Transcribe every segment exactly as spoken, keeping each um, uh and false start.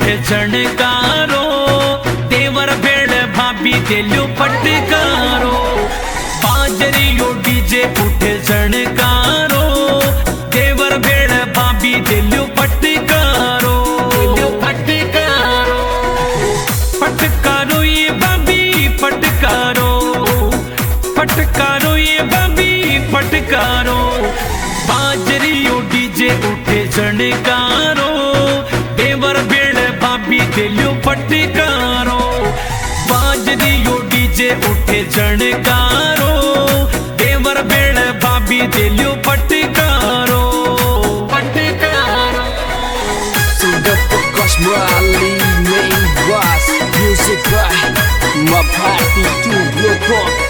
उठे झणकारो, देवर भेड़ भाभी दिलो फटकारो। बाजरियो डीजे उठे झणकारो, देवर भेड़ भाभी दिलो फटकारो, दिलो फटकारो। फटकारो ये भाभी फटकारो, फटकारो ये भाभी फटकारो। बाजरियो डीजे उठे झणकारो, देवर भेड़ भाभी दिलो फटकारो। बाजरियो डीजे उठे झणकारो, देवर भेड़ भाभी दिलो फटकारो, फटकारो। Sudah Pekas Mali main bass, music by my party to blow up.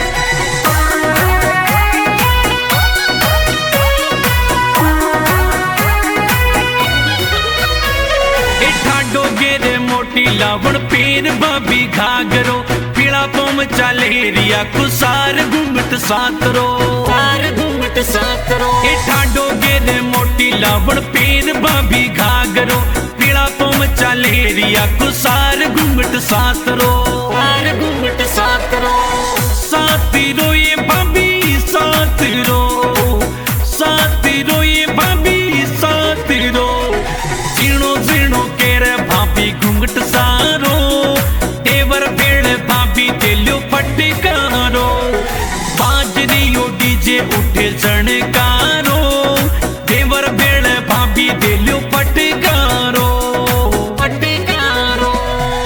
मोटी लावण पेर भाभी घाघरो, पीला पोम चालेरिया कुसार घूमट सातरो, सार घूमट सातरो। ए ठाडो गेरे मोटी लावण पेर भाभी घाघरो, पीला पोम चालेरिया कुसार घूमट सातरो, सार घूमट सातरो। सातिरो ये भाभी सातिरो, सातिरो ये भाभी सातिरो। जीणो जीणो केरे भाभी घूंघट सारो, देवर भेड़ भाभी दिलो फटकारो। बाजरियो डीजे उठे झणकारो, देवर भेड़ भाभी दिलो फटकारो, फटकारो।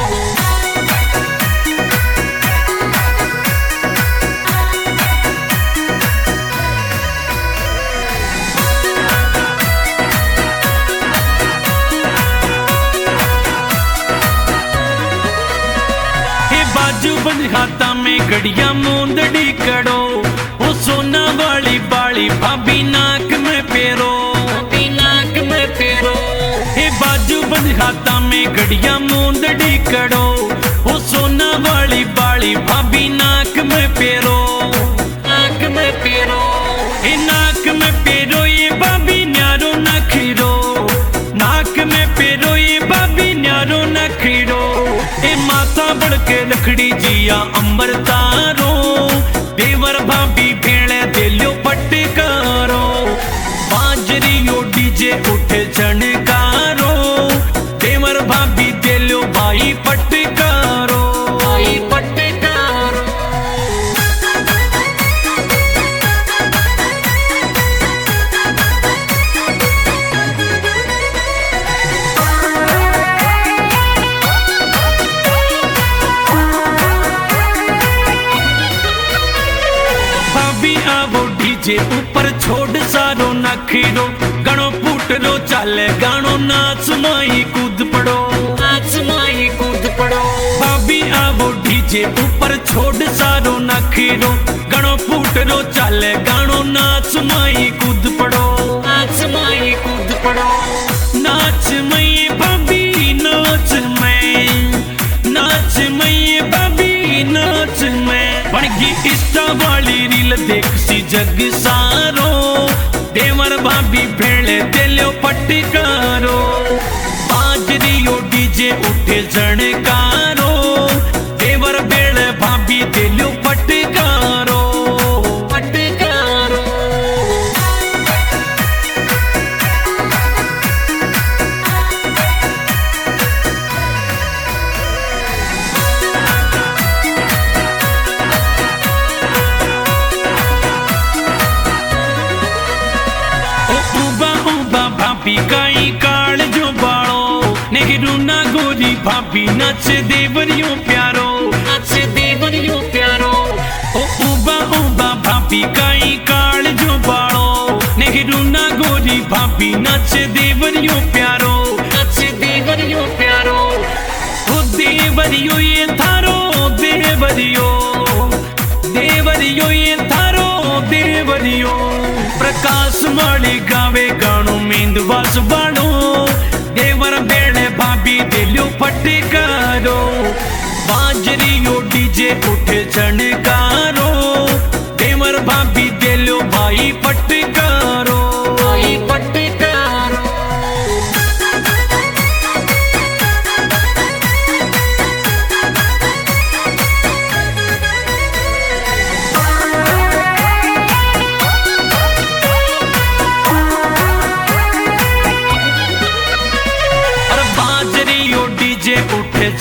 बंद खाता में घड़िया मूंदड़ी कड़ो, वो सोना वाली बाली भाभी नाक में पेरो, भाभी नाक में पेरो। हे बाजू बंद खाता में घड़िया मूंदड़ी कड़ो, वो सोना वाली बाली भाभी नाक में पेरो, नाक में पेरो। हे नाक में पेरो ये भाभी न्यारो नखीरो, नाक में पेरो ये भाभी न्यारो नखीरो। ए माता बड़के लखड़ी जिया अंबर तारो, देवर भाभी भेड़े दिलो फटकारो। बाजरियो डीजे उठे झणकारो, देवर भाभी दिलो भाई फटकारो, भाई फटकारो। डीजे ऊपर छोड़ सारो नखीरो, गणो फूटरो चाले गानो नाच माई कूद पड़ो, नाच माई कूद पड़ो। भाभी आवो डीजे ऊपर छोड़ सारो नखीरो, गणो फूटरो चाले गानो नाच माई कूद पड़ो, नाच माई कूद पड़ो। नाच मई भाभी नाच मैं, नाच मई भाभी नाच मैं। बनगी इंस्टा वाली रील देख सी जग सारो, देवर भाभी भेड़े दिलो फटकारो। बाजरियो डीजे उठे झणकारो, देवर भेड़ भाभी दिलो फटकारो, फटकारो। भाभी काई काल जो बाड़ो, नेहरू ना गोरी भाभी नच देवरियो प्यारो, नच देवरियो प्यारो। ओ उबा उबा भाभी काई काल जो बाड़ो, नेहरू ना गोरी भाभी नच देवरियो प्यारो, नच देवरियो प्यारो। ओ देवरियो ये थारो देवरियो, देवरियो ये थारो देवरियो। प्रकाश माली गावे गानो मेंदवास बाणो, देवर भेड़े भाभी दिलो फटकारो। बाजरियो डीजे उठे झणकारो, देवर भाभी दिलो भाई फटकारो, भाई फटकारो।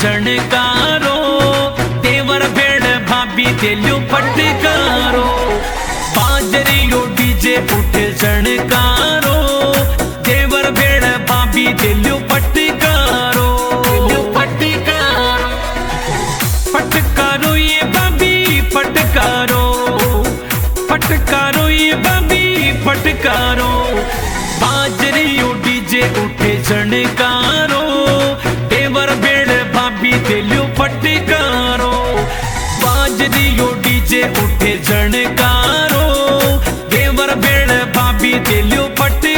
झणकारो देवर भेड़ भाभी दिलो फटकारो बाजरियो डीजे उठे झणकारो देवर भेड़ भाभी दिलो फटकारो फटकारो फटकारो ये भाभी फटकारो फटकारो ये भाभी फटकारो बाजरियो डीजे उठे झणकारो देवर भेड़ भाभी दिलो फटकारो बाजरियो डीजे उठे झणकारो देवर भेड़ भाभी दिलो फटकारो